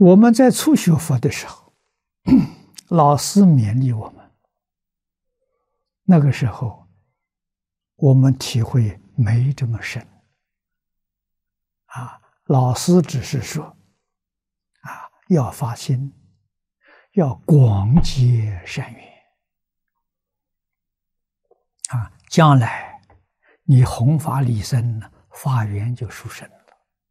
我们在初学佛的时候，老师勉励我们，那个时候我们体会没这么深啊。老师只是说啊，要发心，要广结善缘啊，将来你弘法利生，法缘就殊胜了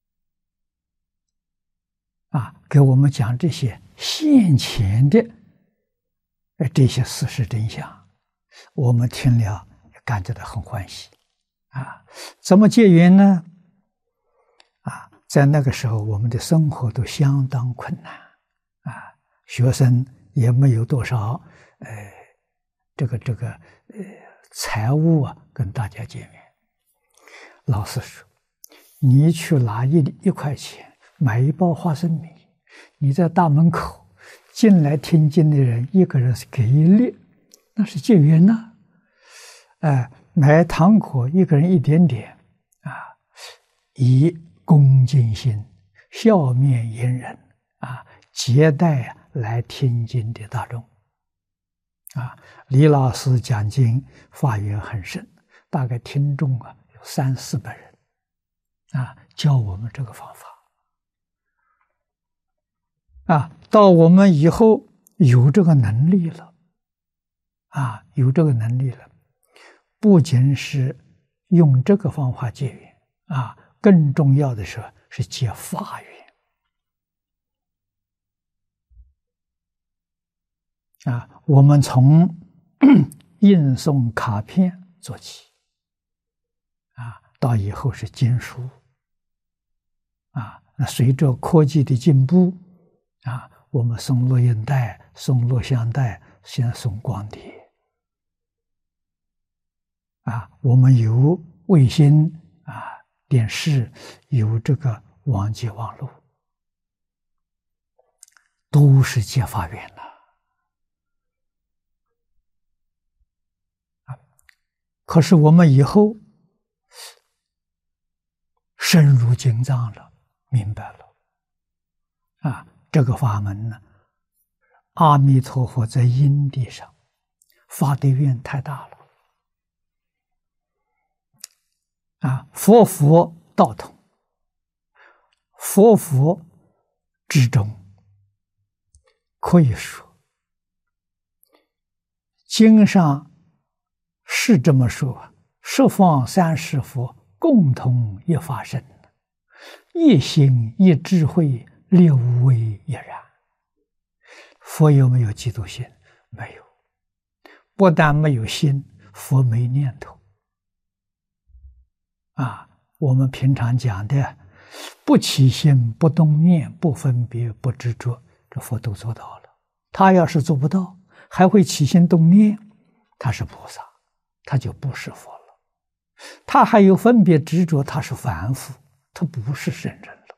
啊。给我们讲这些现前的这些事实真相，我们听了感觉到很欢喜啊。怎么结缘呢？啊，在那个时候我们的生活都相当困难啊，学生也没有多少财物啊，跟大家见面。老师说，你去拿一块钱买一包花生米，你在大门口进来听经的人一个人是给一粒，那是结缘呐。买糖果一个人一点点啊，以恭敬心笑面迎人啊，接待来听经的大众啊。李老师讲经法缘很深，大概听众啊有300-400人啊，教我们这个方法啊。到我们以后有这个能力了啊，有这个能力了，不仅是用这个方法结缘啊，更重要的是结法缘啊。我们从印送卡片做起啊，到以后是经书啊。那随着科技的进步啊，我们送录音带、送录像带，现在送光碟啊。我们有卫星啊、电视，有这个网际网络，都是结法缘了啊。可是我们以后深入经藏了，明白了啊，这个法门呢，阿弥陀佛在因地上发的愿太大了啊。佛佛道统，佛佛之中，可以说经上是这么说，十方三世佛共同一法身，一心一智慧，六位一然。佛有没有嫉妒心？没有。不但没有心，佛没念头啊。我们平常讲的不起心、不动念、不分别、不执着，这佛都做到了。他要是做不到，还会起心动念，他是菩萨，他就不是佛了。他还有分别执着，他是凡夫，他不是圣人了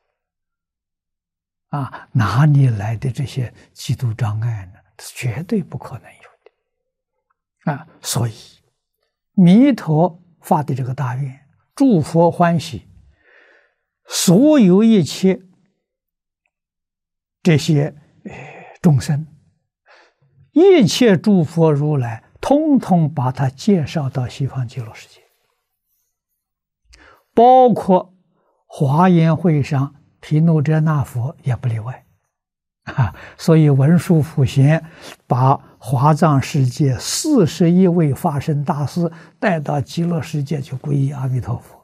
啊。哪里来的这些嫉妒障碍呢？绝对不可能有的啊。所以弥陀发的这个大愿，诸佛欢喜，所有一切这些众生，一切诸佛如来，通通把他介绍到西方极乐世界，包括华严会上毗卢遮那佛也不例外啊。所以文殊普贤把华藏世界41位法身大士带到极乐世界去皈依阿弥陀佛，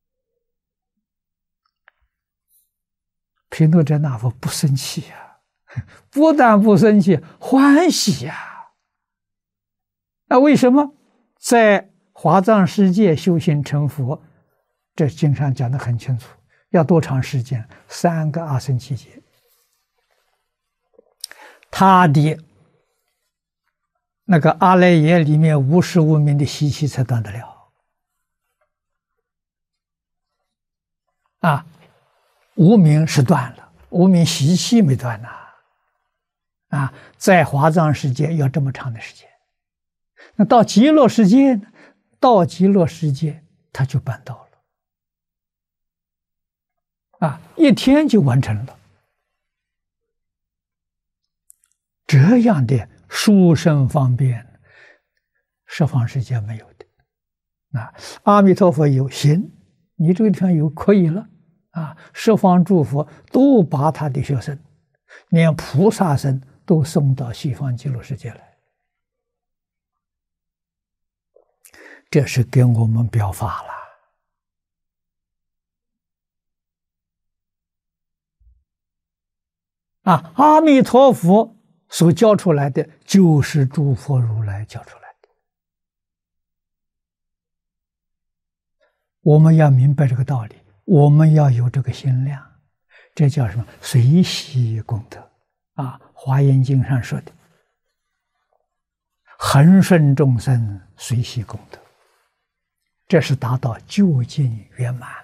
毗卢遮那佛不生气呀，不但不生气，欢喜呀。那为什么在华藏世界修行成佛？这经上讲得很清楚，要多长时间？3个阿僧祇劫。他的那个阿赖耶里面55名的习气才断得了啊。无名是断了，无名习气没断呐啊。在华藏世界要这么长的时间，那到极乐世界呢？到极乐世界他就办到了啊，1天就完成了这样的殊胜方便，十方世界没有的。阿弥陀佛有行，你这个地方有可以了十方诸佛都把他的学生，连菩萨身都送到西方极乐世界来，这是给我们表法了。阿弥陀佛所教出来的，就是诸佛如来教出来的。我们要明白这个道理，我们要有这个心量，这叫什么？随喜功德华严经上说的，恒顺众生，随喜功德，这是达到究竟圆满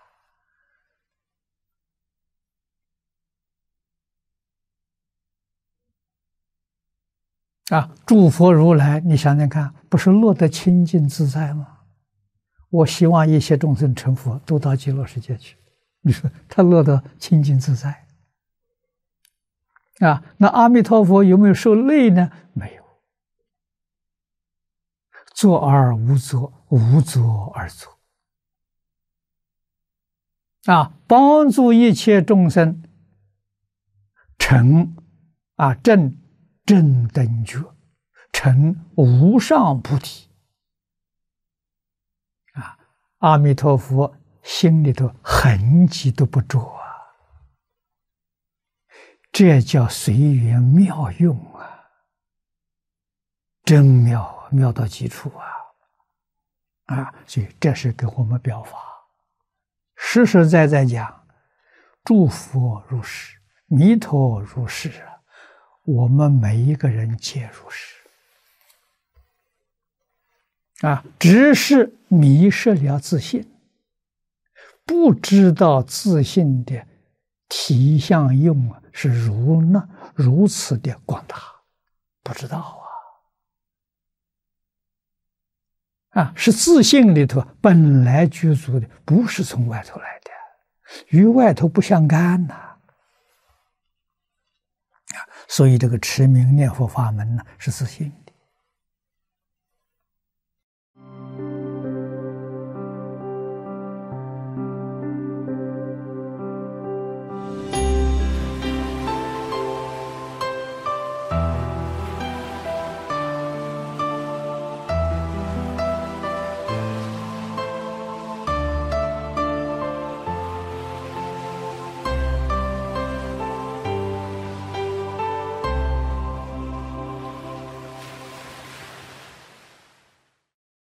了。诸佛如来，你想想看，不是落得清净自在吗？我希望一切众生成佛，都到极乐世界去。你说他落得清净自在那阿弥陀佛有没有受累呢？没有。作而无作，无作而作帮助一切众生成正等觉，成无上菩提阿弥陀佛心里头痕迹都不着这叫随缘妙用真妙，妙到极处所以这是给我们表法，实实在在讲，诸佛如是，弥陀如是我们每一个人皆如是只是迷失了自信，不知道自信的体相用是如此的广大，不知道是自信里头本来具足的，不是从外头来的，与外头不相干所以这个持名念佛法门是自信的